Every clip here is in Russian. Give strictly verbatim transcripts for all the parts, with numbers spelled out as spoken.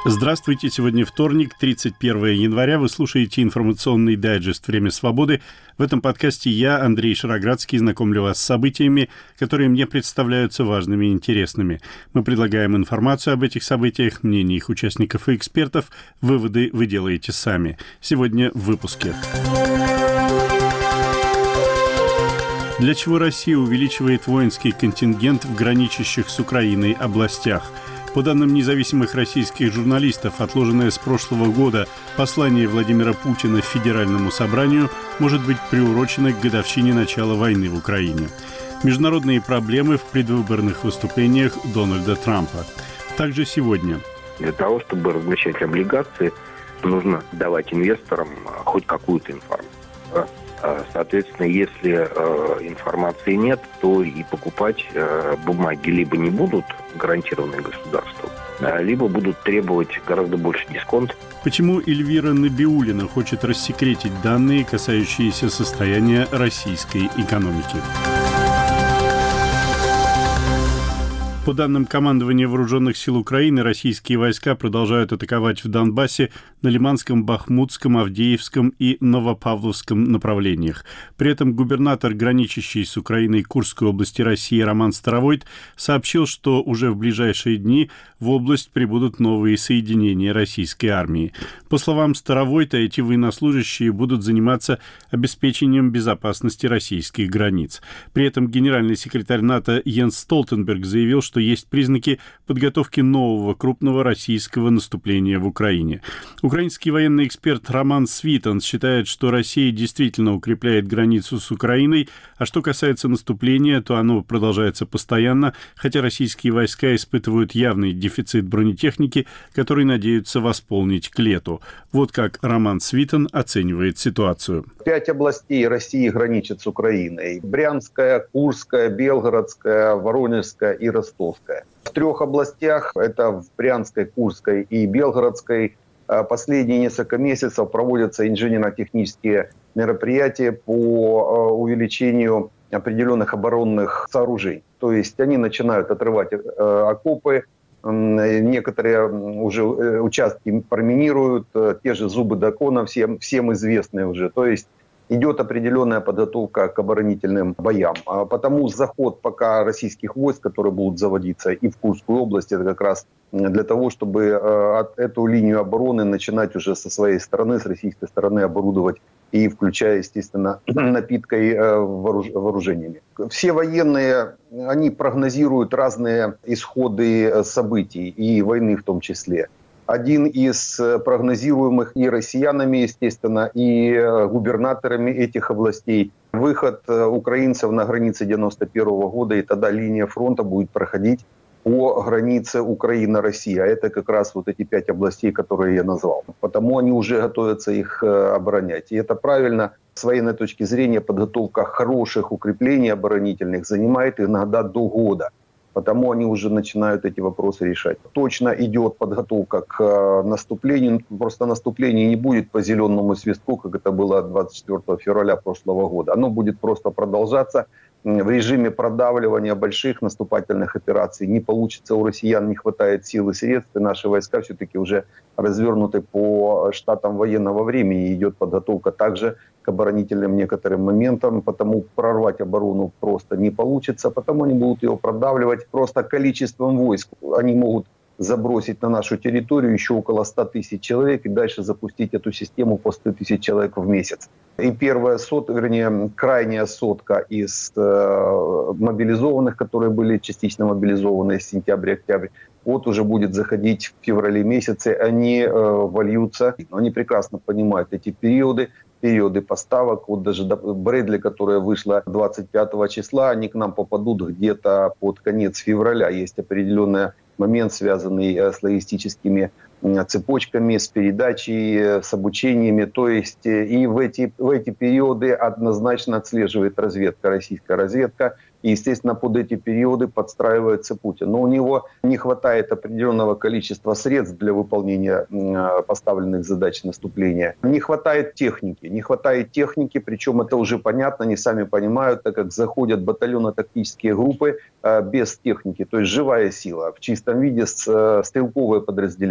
Здравствуйте, сегодня вторник, тридцать первое января. Вы слушаете информационный дайджест «Время свободы». В этом подкасте я, Андрей Шароградский, знакомлю вас с событиями, которые мне представляются важными и интересными. Мы предлагаем информацию об этих событиях, мнения их участников и экспертов. Выводы вы делаете сами. Сегодня в выпуске. Для чего Россия увеличивает воинский контингент в граничащих с Украиной областях? По данным независимых российских журналистов, отложенное с прошлого года послание Владимира Путина Федеральному собранию может быть приурочено к годовщине начала войны в Украине. Международные проблемы в предвыборных выступлениях Дональда Трампа. Также сегодня. Для того, чтобы размещать облигации, нужно давать инвесторам хоть какую-то информацию. Соответственно, если э, информации нет, то и покупать э, бумаги либо не будут гарантированные государством, либо будут требовать гораздо больше дисконт. Почему Эльвира Набиуллина хочет рассекретить данные, касающиеся состояния российской экономики? По данным командования Вооруженных сил Украины, российские войска продолжают атаковать в Донбассе на Лиманском, Бахмутском, Авдеевском и Новопавловском направлениях. При этом губернатор, граничащий с Украиной Курской области России Роман Старовойт, сообщил, что уже в ближайшие дни в область прибудут новые соединения российской армии. По словам Старовойта, эти военнослужащие будут заниматься обеспечением безопасности российских границ. При этом генеральный секретарь НАТО Йенс Столтенберг заявил, что что есть признаки подготовки нового крупного российского наступления в Украине. Украинский военный эксперт Роман Свитанс считает, что Россия действительно укрепляет границу с Украиной, а что касается наступления, то оно продолжается постоянно, хотя российские войска испытывают явный дефицит бронетехники, который надеются восполнить к лету. Вот как Роман Свитан оценивает ситуацию. Пять областей России граничат с Украиной. Брянская, Курская, Белгородская, Воронежская и Ростовская. В трех областях, это в Брянской, Курской и Белгородской, последние несколько месяцев проводятся инженерно-технические мероприятия по увеличению определенных оборонных сооружений. То есть они начинают отрывать окопы, некоторые уже участки проминируют, те же зубы дракона, всем, всем известные уже. То есть идет определенная подготовка к оборонительным боям. А потому заход пока российских войск, которые будут заводиться и в Курскую область, это как раз для того, чтобы эту линию обороны начинать уже со своей стороны, с российской стороны оборудовать и включая, естественно, напиткой вооружениями. Все военные, они прогнозируют разные исходы событий и войны в том числе. Один из прогнозируемых и россиянами, естественно, и губернаторами этих областей – выход украинцев на границе девяносто первого года, и тогда линия фронта будет проходить по границе Украина-Россия. Это как раз вот эти пять областей, которые я назвал. Потому они уже готовятся их оборонять. И это правильно. С военной точки зрения подготовка хороших укреплений оборонительных занимает иногда до года. Потому они уже начинают эти вопросы решать. Точно идет подготовка к наступлению. Просто наступление не будет по зеленому свистку, как это было двадцать четвёртого февраля прошлого года. Оно будет просто продолжаться в режиме продавливания больших наступательных операций. Не получится, у россиян не хватает сил и средств. И наши войска все-таки уже развернуты по штатам военного времени. Идет подготовка также к оборонительным некоторым моментам, потому прорвать оборону просто не получится, потому они будут ее продавливать просто количеством войск. Они могут забросить на нашу территорию еще около ста тысяч человек и дальше запустить эту систему по сто тысяч человек в месяц. И первая сотка, вернее, крайняя сотка из э, мобилизованных, которые были частично мобилизованы с сентября-октября, вот уже будет заходить в феврале месяце, они э, вольются. Они прекрасно понимают эти периоды, периоды поставок. Вот даже Брэдли, которая вышла двадцать пятого числа, они к нам попадут где-то под конец февраля. Есть определенный момент, связанный с логистическими цепочками, с передачей, с обучениями. То есть и в эти, в эти периоды однозначно отслеживает разведка, российская разведка. И, естественно, под эти периоды подстраивается Путин. Но у него не хватает определенного количества средств для выполнения поставленных задач наступления. Не хватает техники. Не хватает техники, причем это уже понятно, они сами понимают, так как заходят батальонно-тактические группы без техники. То есть живая сила в чистом виде, стрелковое подразделение не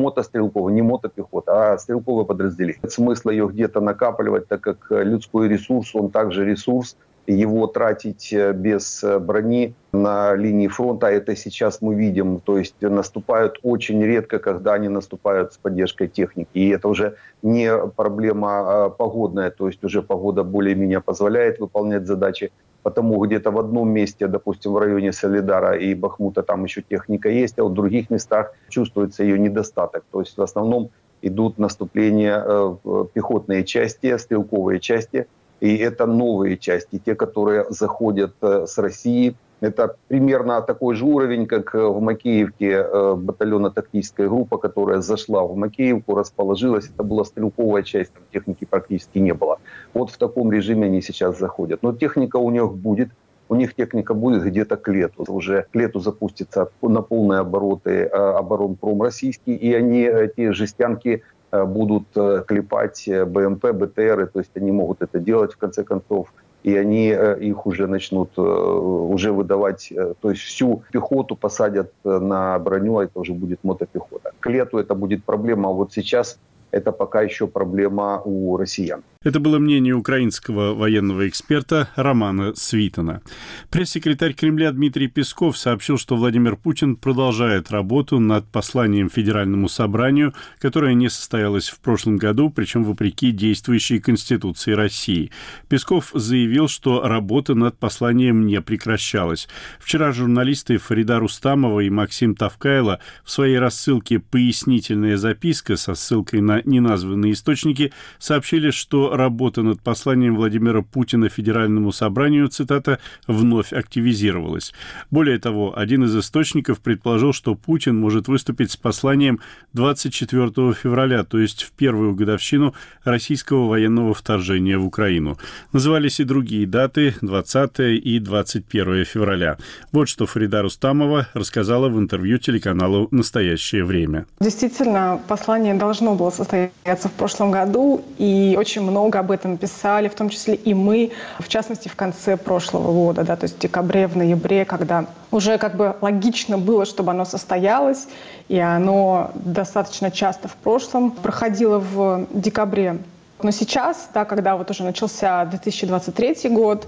мотострелковая, не мотопехота, а стрелковое подразделение. Смысла ее где-то накапливать, так как людской ресурс, он также ресурс, его тратить без брони на линии фронта, это сейчас мы видим, то есть наступают очень редко, когда они наступают с поддержкой техники. И это уже не проблема погодная, то есть уже погода более-менее позволяет выполнять задачи. Потому где-то в одном месте, допустим, в районе Солидара и Бахмута там еще техника есть, а в других местах чувствуется ее недостаток. То есть в основном идут наступления пехотные части, стрелковые части. И это новые части, те, которые заходят с России. Это примерно такой же уровень, как в Макеевке батальонно-тактическая группа, которая зашла в Макеевку, расположилась. Это была стрелковая часть, там техники практически не было. Вот в таком режиме они сейчас заходят. Но техника у них будет. У них техника будет где-то к лету. Уже к лету запустится на полные обороты оборонпром российский. И они, эти жестянки, будут клепать БМП, БТРы, то есть они могут это делать в конце концов, и они их уже начнут уже выдавать, то есть всю пехоту посадят на броню, а это уже будет мотопехота. К лету это будет проблема, а вот сейчас это пока еще проблема у россиян. Это было мнение украинского военного эксперта Романа Свитана. Пресс-секретарь Кремля Дмитрий Песков сообщил, что Владимир Путин продолжает работу над посланием Федеральному собранию, которое не состоялось в прошлом году, причем вопреки действующей Конституции России. Песков заявил, что работа над посланием не прекращалась. Вчера журналисты Фарида Рустамова и Максим Тавкайло в своей рассылке «Пояснительная записка» со ссылкой на неназванные источники сообщили, что работа над посланием Владимира Путина Федеральному собранию, цитата, «вновь активизировалась». Более того, один из источников предположил, что Путин может выступить с посланием двадцать четвёртого февраля, то есть в первую годовщину российского военного вторжения в Украину. Назывались и другие даты – двадцатое и двадцать первое февраля. Вот что Фарида Рустамова рассказала в интервью телеканалу «Настоящее время». Действительно, послание должно было состояться в прошлом году, и очень много об этом писали, в том числе и мы, в частности, в конце прошлого года, да, то есть в декабре, в ноябре, когда уже как бы логично было, чтобы оно состоялось, и оно достаточно часто в прошлом проходило в декабре. Но сейчас, да, когда вот уже начался две тысячи двадцать третий год,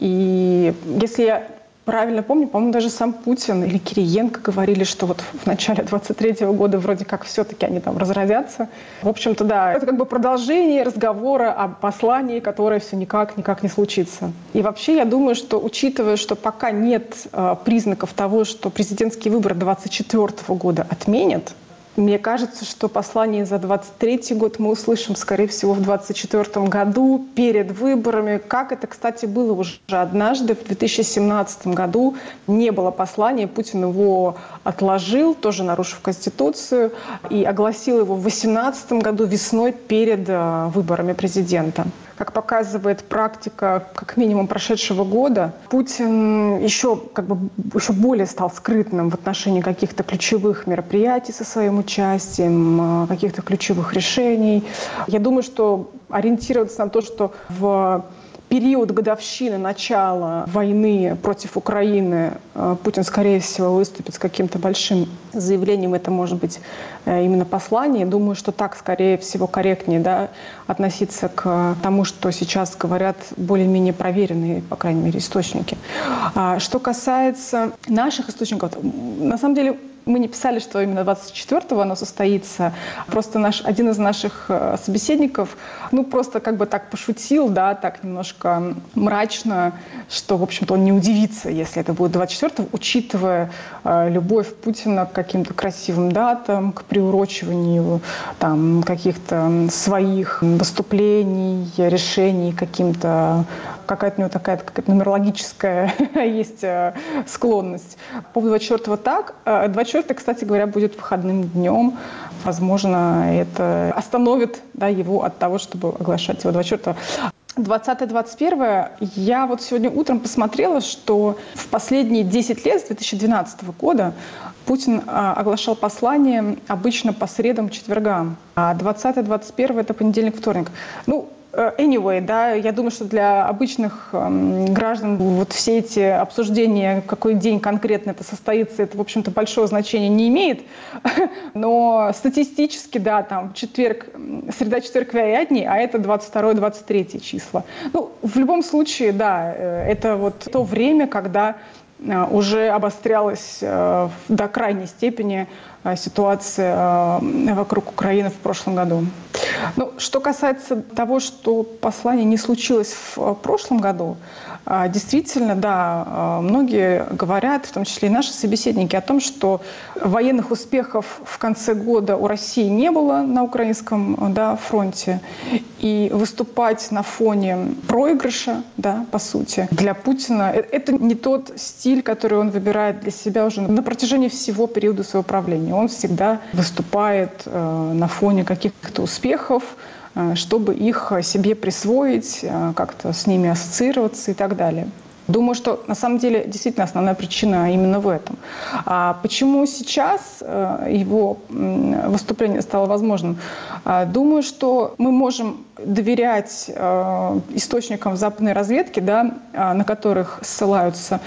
и если я правильно помню, по-моему, даже сам Путин или Кириенко говорили, что вот в начале двадцать третьего года вроде как все-таки они там разразятся. В общем-то, да, это как бы продолжение разговора о послании, которое все никак, никак не случится. И вообще я думаю, что учитывая, что пока нет э, признаков того, что президентские выборы двадцать четвёртого года отменят, мне кажется, что послание за двадцать третий год мы услышим, скорее всего, в двадцать четвёртом году, перед выборами. Как это, кстати, было уже однажды, в две тысячи семнадцатом году не было послания, Путин его отложил, тоже нарушив Конституцию, и огласил его в две тысячи восемнадцатом году весной перед выборами президента. Как показывает практика, как минимум, прошедшего года, Путин еще, как бы, еще более стал скрытным в отношении каких-то ключевых мероприятий со своим участием, каких-то ключевых решений. Я думаю, что ориентироваться на то, что в период годовщины начала войны против Украины Путин, скорее всего, выступит с каким-то большим заявлением. Это может быть именно послание. Думаю, что так, скорее всего, корректнее, да, относиться к тому, что сейчас говорят более-менее проверенные, по крайней мере, источники. Что касается наших источников, на самом деле, мы не писали, что именно двадцать четвёртого оно состоится. Просто наш, один из наших собеседников, ну, просто как бы так пошутил, да, так немножко мрачно, что, в общем-то, он не удивится, если это будет двадцать четвёртого, учитывая э, любовь Путина к каким-то красивым датам, к приурочиванию там каких-то своих выступлений, решений, каким-то, какая-то у него такая какая-то нумерологическая есть э, склонность. По поводу двадцать четвёртого так. двадцать четвёртый, кстати говоря, будет выходным днем. Возможно, это остановит, да, его от того, чтобы оглашать его двадцать четвёртого. двадцатое двадцать первое. Я вот сегодня утром посмотрела, что в последние десять лет, с две тысячи двенадцатого года, Путин а, оглашал послание обычно по средам, четвергам. А двадцатое двадцать первое – это понедельник, вторник. Ну, anyway, да, я думаю, что для обычных э, граждан вот все эти обсуждения, какой день конкретно это состоится, это, в общем-то, большого значения не имеет. Но статистически, да, там четверг, среда, четверг, пятница, а это двадцать второе — двадцать третье числа. Ну, в любом случае, да, это вот то время, когда уже обострялась э, до крайней степени э, ситуация э, вокруг Украины в прошлом году. Ну, что касается того, что послание не случилось в э, прошлом году, э, действительно, да, э, многие говорят, в том числе и наши собеседники, о том, что военных успехов в конце года у России не было на украинском, да, фронте. И выступать на фоне проигрыша, да, по сути, для Путина – это не тот стиль, который он выбирает для себя уже на протяжении всего периода своего правления. Он всегда выступает э, на фоне каких-то успехов, э, чтобы их себе присвоить, э, как-то с ними ассоциироваться и так далее. Думаю, что на самом деле действительно основная причина именно в этом. А почему сейчас его выступление стало возможным? Думаю, что мы можем доверять источникам западной разведки, да, на которых ссылаются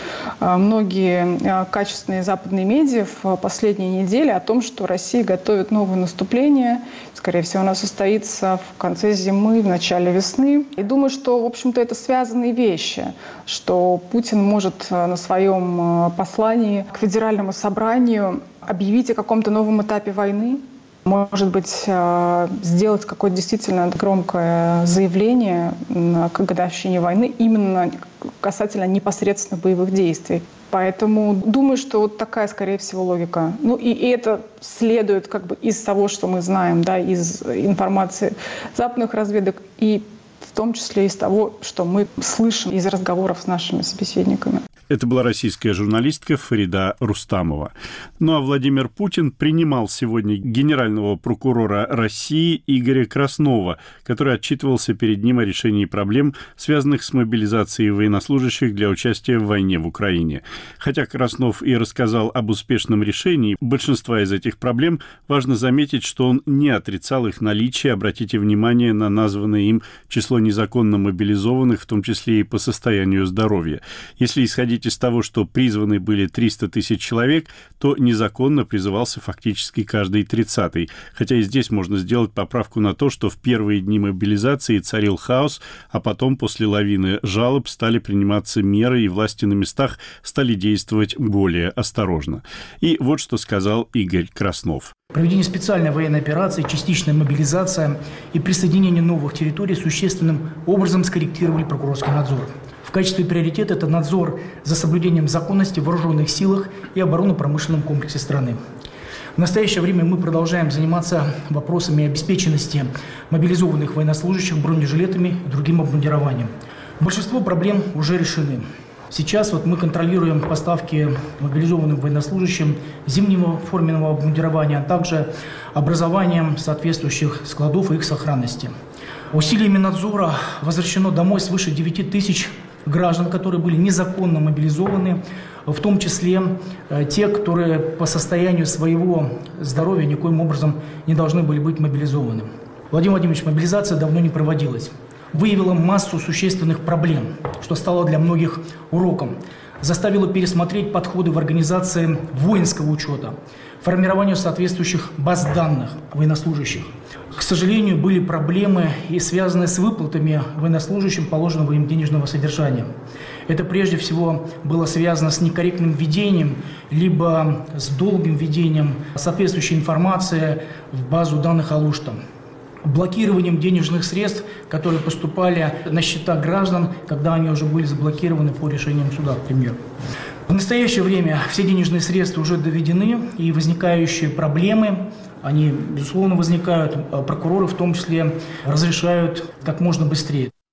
многие качественные западные медиа в последние недели, о том, что Россия готовит новое наступление. Скорее всего, оно состоится в конце зимы, в начале весны. И думаю, что, в общем-то, это связанные вещи, что Путин может на своем послании к Федеральному собранию объявить о каком-то новом этапе войны, может быть, сделать какое-то действительно громкое заявление к годовщине войны именно касательно непосредственно боевых действий. Поэтому думаю, что вот такая, скорее всего, логика. Ну и это следует как бы из того, что мы знаем, да, из информации западных разведок и в том числе из того, что мы слышим из разговоров с нашими собеседниками. Это была российская журналистка Фарида Рустамова. Ну а Владимир Путин принимал сегодня генерального прокурора России Игоря Краснова, который отчитывался перед ним о решении проблем, связанных с мобилизацией военнослужащих для участия в войне в Украине. Хотя Краснов и рассказал об успешном решении большинства из этих проблем, важно заметить, что он не отрицал их наличие. Обратите внимание на названное им число незаконно мобилизованных, в том числе и по состоянию здоровья. Если исходить из того, что призваны были триста тысяч человек, то незаконно призывался фактически каждый тридцатый. Хотя и здесь можно сделать поправку на то, что в первые дни мобилизации царил хаос, а потом после лавины жалоб стали приниматься меры, и власти на местах стали действовать более осторожно. И вот что сказал Игорь Краснов. Проведение специальной военной операции, частичная мобилизация и присоединение новых территорий существенным образом скорректировали прокурорский надзор. В качестве приоритета это надзор за соблюдением законности в вооруженных силах и оборонно-промышленном комплексе страны. В настоящее время мы продолжаем заниматься вопросами обеспеченности мобилизованных военнослужащих бронежилетами и другим обмундированием. Большинство проблем уже решены. Сейчас вот мы контролируем поставки мобилизованным военнослужащим зимнего форменного обмундирования, а также образованием соответствующих складов и их сохранности. Усилиями надзора возвращено домой свыше девяти тысяч граждан, которые были незаконно мобилизованы, в том числе те, которые по состоянию своего здоровья никоим образом не должны были быть мобилизованы. Владимир Владимирович, мобилизация давно не проводилась. Выявила массу существенных проблем, что стало для многих уроком. Заставило пересмотреть подходы в организации воинского учета, формированию соответствующих баз данных военнослужащих. К сожалению, были проблемы и связанные с выплатами военнослужащим положенного им денежного содержания. Это прежде всего было связано с некорректным введением, либо с долгим введением соответствующей информации в базу данных Алушта, блокированием денежных средств, которые поступали на счета граждан, когда они уже были заблокированы по решениям суда, к примеру. В настоящее время все денежные средства уже доведены, и возникающие проблемы, они, безусловно, возникают. Прокуроры в том числе разрешают как можно быстрее.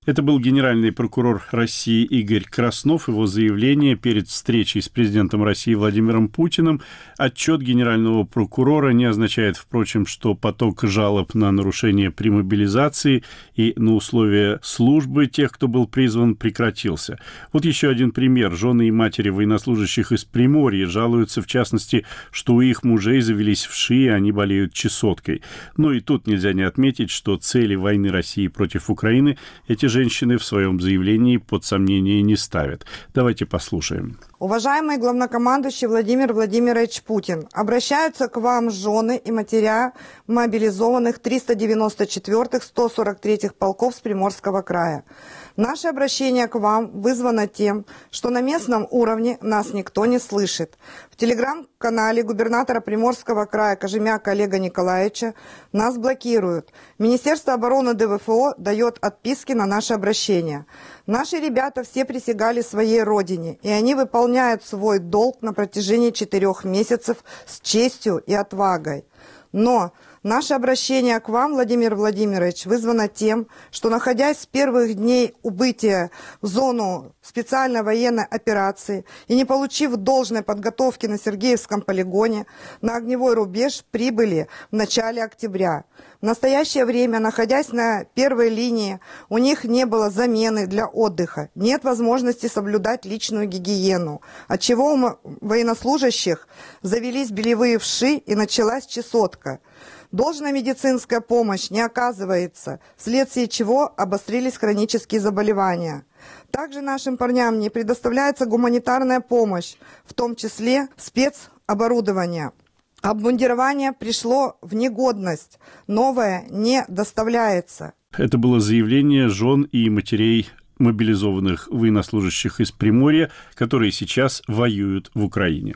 Это был генеральный прокурор России Игорь Краснов. Его заявление перед встречей с президентом России Владимиром Путиным. Отчет генерального прокурора не означает, впрочем, что поток жалоб на нарушение при мобилизации и на условия службы тех, кто был призван, прекратился. Вот еще один пример. Жены и матери военнослужащих из Приморья жалуются, в частности, что у их мужей завелись вши, и они болеют чесоткой. Но и тут нельзя не отметить, что цели войны России против Украины эти женщины в своем заявлении под сомнение не ставят. Давайте послушаем. Уважаемый главнокомандующий Владимир Владимирович Путин, обращаются к вам жены и матеря мобилизованных триста девяносто четвёртых — сто сорок третьих полков с Приморского края. Наше обращение к вам вызвано тем, что на местном уровне нас никто не слышит. В телеграм-канале губернатора Приморского края Кожемяка Олега Николаевича нас блокируют. Министерство обороны дэ вэ эф о дает отписки на наше обращение. Наши ребята все присягали своей родине, и они выполняют свой долг на протяжении четырех месяцев с честью и отвагой. Но наше обращение к вам, Владимир Владимирович, вызвано тем, что, находясь с первых дней убытия в зону специальной военной операции и не получив должной подготовки на Сергеевском полигоне, на огневой рубеж прибыли в начале октября. В настоящее время, находясь на первой линии, у них не было замены для отдыха, нет возможности соблюдать личную гигиену, отчего у военнослужащих завелись белевые вши и началась чесотка. Должная медицинская помощь не оказывается, вследствие чего обострились хронические заболевания. Также нашим парням не предоставляется гуманитарная помощь, в том числе спецоборудование. Обмундирование пришло в негодность, новое не доставляется. Это было заявление жен и матерей мобилизованных военнослужащих из Приморья, которые сейчас воюют в Украине.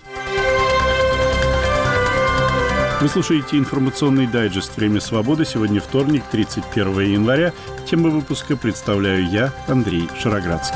Вы слушаете информационный дайджест «Время свободы». Сегодня вторник, тридцать первое января. Тему выпуска представляю я, Андрей Шароградский.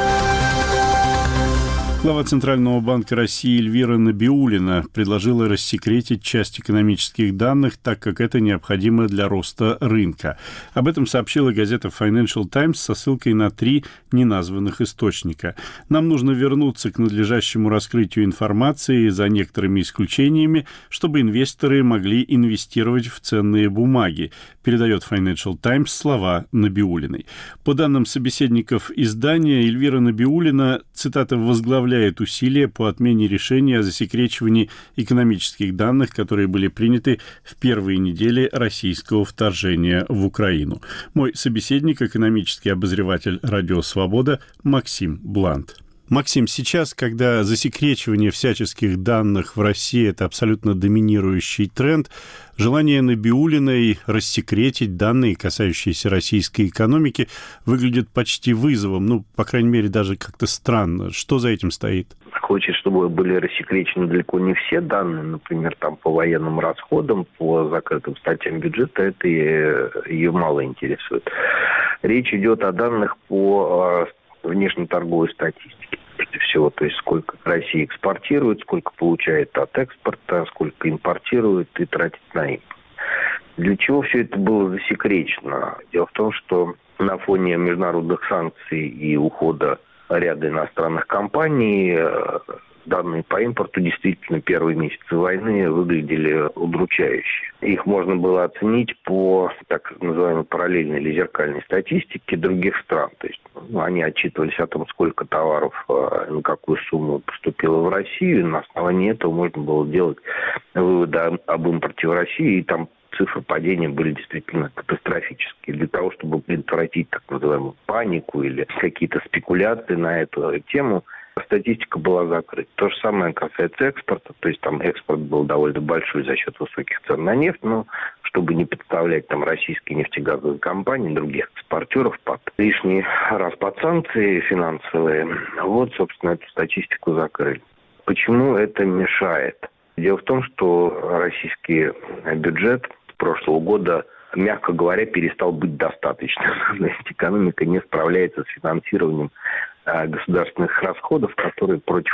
Глава Центрального банка России Эльвира Набиуллина предложила рассекретить часть экономических данных, так как это необходимо для роста рынка. Об этом сообщила газета Financial Times со ссылкой на три неназванных источника. Нам нужно вернуться к надлежащему раскрытию информации за некоторыми исключениями, чтобы инвесторы могли инвестировать в ценные бумаги, передает Financial Times слова Набиуллиной. По данным собеседников издания, Эльвира Набиуллина, цитата, возглавляет усилия по отмене решения о засекречивании экономических данных, которые были приняты в первые недели российского вторжения в Украину. Мой собеседник, экономический обозреватель «Радио Свобода» Максим Блант. Максим, сейчас, когда засекречивание всяческих данных в России – это абсолютно доминирующий тренд, желание Набиуллиной рассекретить данные, касающиеся российской экономики, выглядит почти вызовом, ну, по крайней мере, даже как-то странно. Что за этим стоит? Хочет, чтобы были рассекречены далеко не все данные, например, там по военным расходам, по закрытым статьям бюджета, это ее мало интересует. Речь идет о данных по внешнеторговой статистике, прежде всего, то есть сколько Россия экспортирует, сколько получает от экспорта, сколько импортирует и тратит на импорт. Для чего все это было засекречено? Дело в том, что на фоне международных санкций и ухода ряда иностранных компаний данные по импорту действительно первые месяцы войны выглядели удручающе. Их можно было оценить по так называемой параллельной или зеркальной статистике других стран. То есть ну, они отчитывались о том, сколько товаров, на какую сумму поступило в Россию, и на основании этого можно было делать выводы об импорте в Россию, и там цифры падения были действительно катастрофические. Для того, чтобы предотвратить так называемую панику или какие-то спекуляции на эту тему, статистика была закрыта. То же самое касается экспорта. То есть там экспорт был довольно большой за счет высоких цен на нефть, но чтобы не подставлять там российские нефтегазовые компании, других экспортеров под лишний раз под санкции финансовые, вот, собственно, эту статистику закрыли. Почему это мешает? Дело в том, что российский бюджет прошлого года, мягко говоря, перестал быть достаточным. То есть экономика не справляется с финансированием государственных расходов, которые против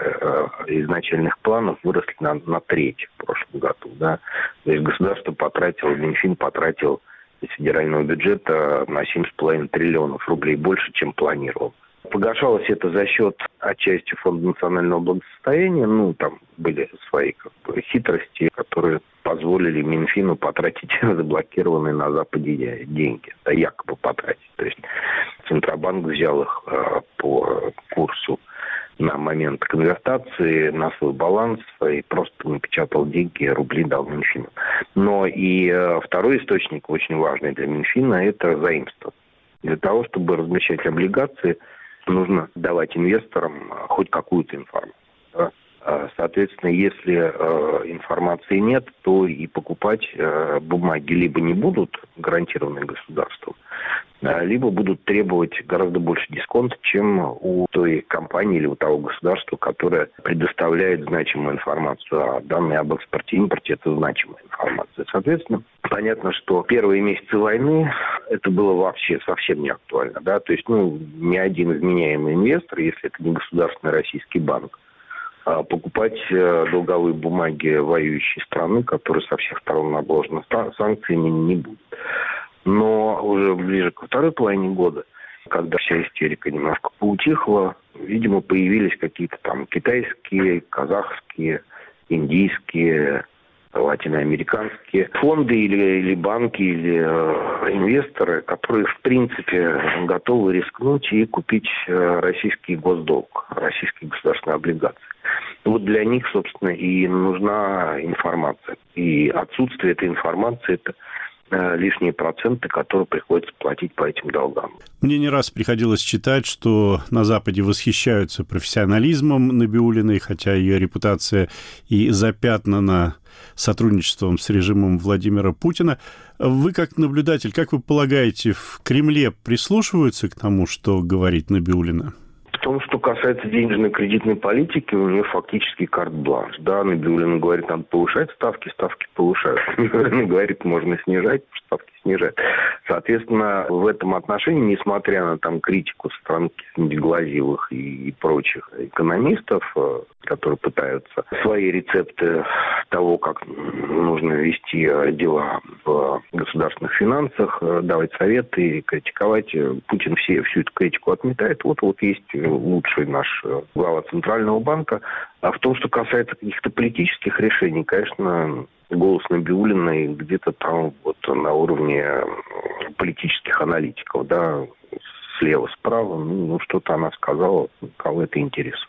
изначальных планов выросли на, на треть в прошлом году. Да. То есть государство потратило, Минфин потратил из федерального бюджета на семь с половиной триллионов рублей больше, чем планировал. Погашалось это за счет отчасти Фонда национального благосостояния. Ну, там были свои как бы хитрости, которые позволили Минфину потратить заблокированные на Западе деньги. Да, якобы потратить. То есть Центробанк взял их э, по курсу на момент конвертации на свой баланс и просто напечатал деньги, рубли дал Минфину. Но и э, второй источник, очень важный для Минфина, это заимство. Для того, чтобы размещать облигации, нужно давать инвесторам хоть какую-то информацию. Да? Соответственно, если э, информации нет, то и покупать э, бумаги либо не будут гарантированы государством, э, либо будут требовать гораздо больше дисконта, чем у той компании или у того государства, которое предоставляет значимую информацию. А данные об экспорте и импорте – это значимая информация. Соответственно, понятно, что первые месяцы войны это было вообще совсем не актуально. Да? То есть, ну, ни один вменяемый инвестор, если это не государственный российский банк, покупать долговые бумаги воюющей страны, которые со всех сторон обложены санкциями, не будет. Но уже ближе ко второй половине года, когда вся истерика немножко поутихла, видимо, появились какие-то там китайские, казахские, индийские, латиноамериканские фонды или, или банки, или э, инвесторы, которые, в принципе, готовы рискнуть и купить э, российский госдолг, российские государственные облигации. Вот для них, собственно, и нужна информация. И отсутствие этой информации – это э, лишние проценты, которые приходится платить по этим долгам. Мне не раз приходилось читать, что на Западе восхищаются профессионализмом Набиуллиной, хотя ее репутация и запятнана сотрудничеством с режимом Владимира Путина. Вы, как наблюдатель, как вы полагаете, в Кремле прислушиваются к тому, что говорит Набиуллина? В том, что касается денежно-кредитной политики, у нее фактически карт-бланш. Да, Набиуллина говорит, надо повышать ставки, ставки повышают. Набиуллина говорит, можно снижать, ставки снижать. Соответственно, в этом отношении, несмотря на там критику со стороны Глазьевых и, и прочих экономистов, которые пытаются свои рецепты того, как нужно вести дела в государственных финансах, давать советы, критиковать, Путин все, всю эту критику отметает. Вот, вот есть лучший наш глава Центрального банка. А в том, что касается каких-то политических решений, конечно, голос Набиуллиной где-то там вот на уровне политических аналитиков, да, слева, справа, ну, ну что-то она сказала, кого это интересует.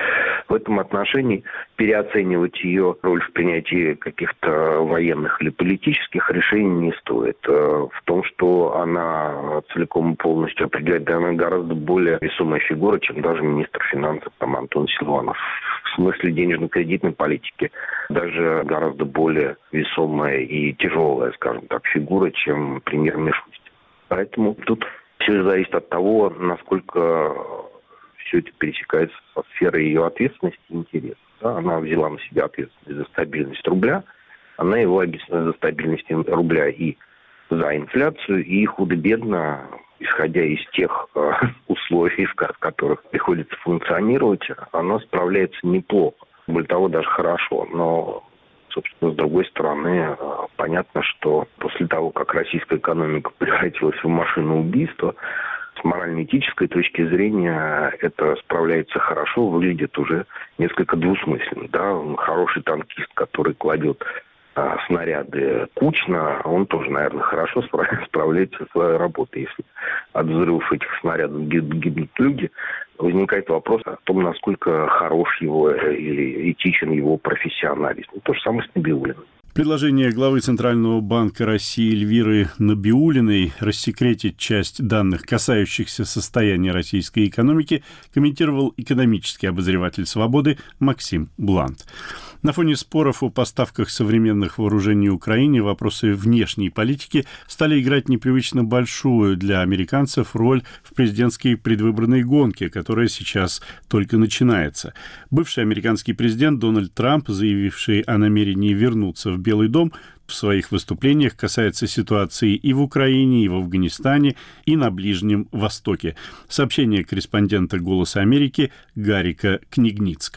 В этом отношении переоценивать ее роль в принятии каких-то военных или политических решений не стоит. В том, что она целиком и полностью определяет, да, она гораздо более весомая фигура, чем даже министр финансов там, Антон Силуанов. В смысле денежно-кредитной политики даже гораздо более весомая и тяжелая, скажем так, фигура, чем премьер Мишустин. Поэтому тут все зависит от того, насколько все это пересекается со сферой ее ответственности и интересов. Да? Она взяла на себя ответственность за стабильность рубля, она его объяснила за стабильность рубля и за инфляцию, и худо-бедно, исходя из тех э, условий, в которых приходится функционировать, она справляется неплохо. Более того, даже хорошо. Но, собственно, с другой стороны, э, понятно, что после того, как российская экономика превратилась в машину убийства, с морально-этической точки зрения это справляется хорошо, выглядит уже несколько двусмысленно. Да? Хороший танкист, который кладет а, снаряды кучно, он тоже, наверное, хорошо справляется со своей работой. Если от взрывов этих снарядов гибнут люди, возникает вопрос о том, насколько хорош его или этичен его профессионализм. То же самое с Набиуллиной. Предложение главы Центрального банка России Эльвиры Набиуллиной рассекретить часть данных, касающихся состояния российской экономики, комментировал экономический обозреватель «Свободы» Максим Блант. На фоне споров о поставках современных вооружений Украине вопросы внешней политики стали играть непривычно большую для американцев роль в президентской предвыборной гонке, которая сейчас только начинается. Бывший американский президент Дональд Трамп, заявивший о намерении вернуться в Белый дом, в своих выступлениях касается ситуации и в Украине, и в Афганистане, и на Ближнем Востоке. Сообщение корреспондента «Голоса Америки» Гарика Книгницкого.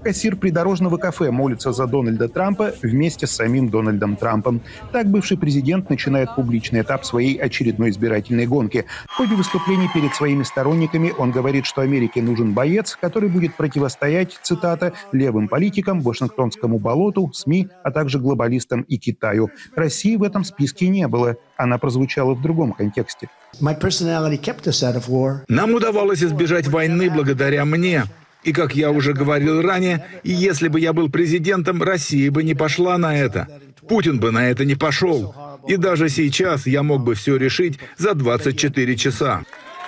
Кассир придорожного кафе молится за Дональда Трампа вместе с самим Дональдом Трампом. Так бывший президент начинает публичный этап своей очередной избирательной гонки. В ходе выступлений перед своими сторонниками он говорит, что Америке нужен боец, который будет противостоять, цитата, «левым политикам, Вашингтонскому болоту, СМИ, а также глобалистам и Китаю». России в этом списке не было. Она прозвучала в другом контексте. Нам удавалось избежать войны благодаря мне. И, как я уже говорил ранее, если бы я был президентом, Россия бы не пошла на это. Путин бы на это не пошел. И даже сейчас я мог бы все решить за двадцать четыре часа.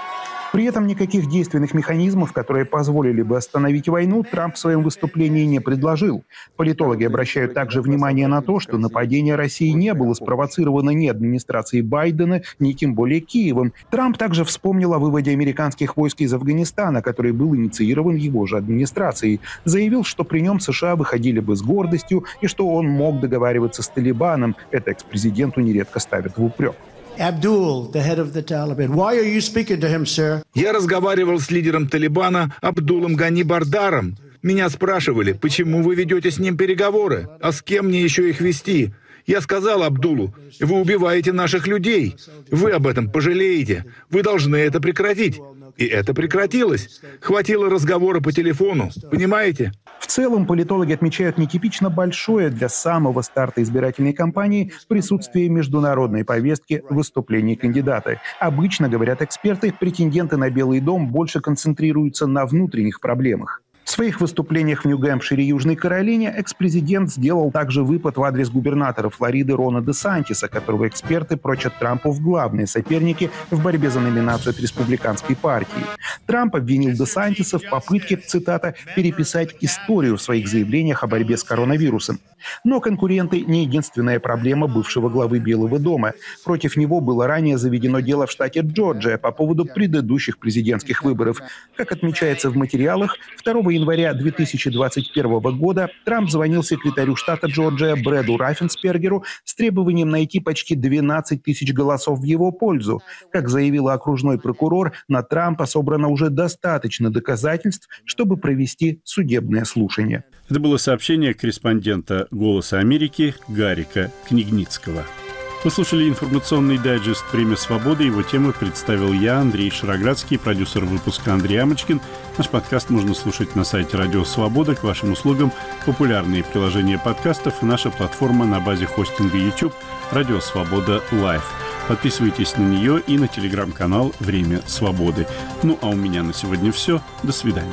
При этом никаких действенных механизмов, которые позволили бы остановить войну, Трамп в своем выступлении не предложил. Политологи обращают также внимание на то, что нападение России не было спровоцировано ни администрацией Байдена, ни тем более Киевом. Трамп также вспомнил о выводе американских войск из Афганистана, который был инициирован его же администрацией. Заявил, что при нем США выходили бы с гордостью и что он мог договариваться с Талибаном. Это экс-президенту нередко ставят в упрек. Abdul, the head of the Taliban. Why are you speaking to him, sir? Я разговаривал с лидером Талибана Абдулом Гани Бардаром. Меня спрашивали, почему вы ведете с ним переговоры, а с кем мне еще их вести? Я сказал Абдулу, вы убиваете наших людей, вы об этом пожалеете, вы должны это прекратить. И это прекратилось. Хватило разговора по телефону, понимаете? В целом, политологи отмечают нетипично большое для самого старта избирательной кампании присутствие международной повестки в выступлении кандидата. Обычно, говорят эксперты, претенденты на Белый дом больше концентрируются на внутренних проблемах. В своих выступлениях в Нью-Гэмпшире и Южной Каролине экс-президент сделал также выпад в адрес губернатора Флориды Рона де Сантиса, которого эксперты прочат Трампу в главные соперники в борьбе за номинацию от республиканской партии. Трамп обвинил де Сантиса в попытке, цитата, «переписать историю в своих заявлениях о борьбе с коронавирусом». Но конкуренты не единственная проблема бывшего главы Белого дома. Против него было ранее заведено дело в штате Джорджия по поводу предыдущих президентских выборов. Как отмечается в материалах, второго января две тысячи двадцать первого года Трамп звонил секретарю штата Джорджия Брэду Раффенспергеру с требованием найти почти двенадцать тысяч голосов в его пользу. Как заявила окружной прокурор, на Трампа собрано уже достаточно доказательств, чтобы провести судебное слушание. Это было сообщение корреспондента «Голоса Америки» Гарика Книгницкого. Вы слушали информационный дайджест «Время свободы». Его темы представил я, Андрей Шароградский, продюсер выпуска Андрей Амочкин. Наш подкаст можно слушать на сайте «Радио Свобода». К вашим услугам популярные приложения подкастов и наша платформа на базе хостинга YouTube «Радио Свобода Лайв». Подписывайтесь на нее и на телеграм-канал «Время свободы». Ну а у меня на сегодня все. До свидания.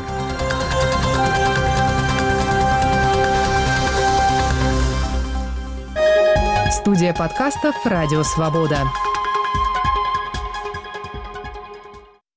Студия подкастов «Радио Свобода».